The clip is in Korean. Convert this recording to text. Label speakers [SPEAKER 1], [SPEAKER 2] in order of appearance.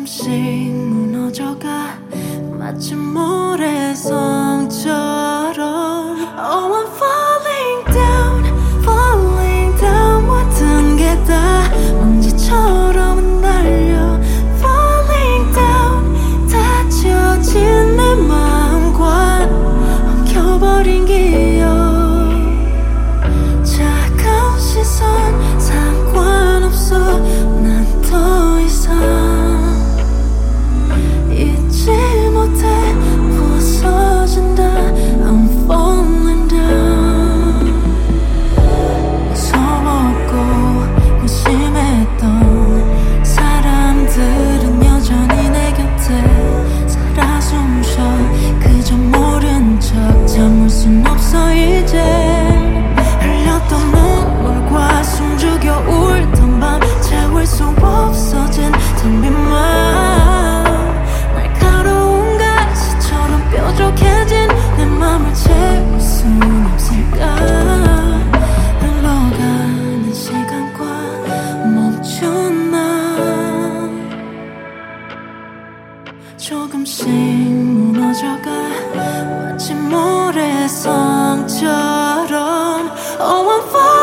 [SPEAKER 1] 조금씩 무너져가 마치 모래성처럼. Oh, I'm falling down, falling down. 모든 게 다 먼지처럼 흩날려. Falling down, 닫혀진 내 마음과 엉켜버린 기억. 차가운 시선 상관없어. 난 더 이상 잊지 못해. 부서진다. I'm falling down. 무서웠고 무심했던 사람들은 여전히 내 곁에 살아 숨쉬어. 그저 모른 척 참을 순 없어. 이제 흘렸던 눈물과 숨죽여 울던 밤 채울 수 없어진 텅 빈 맘. 날카로운 가시처럼 뾰족해진 내 맘을 채울 순 없을까. 흘러가는 시간과 멈춘 나. 조금씩 무너져가 마치 모래성처럼. Oh, I'm falling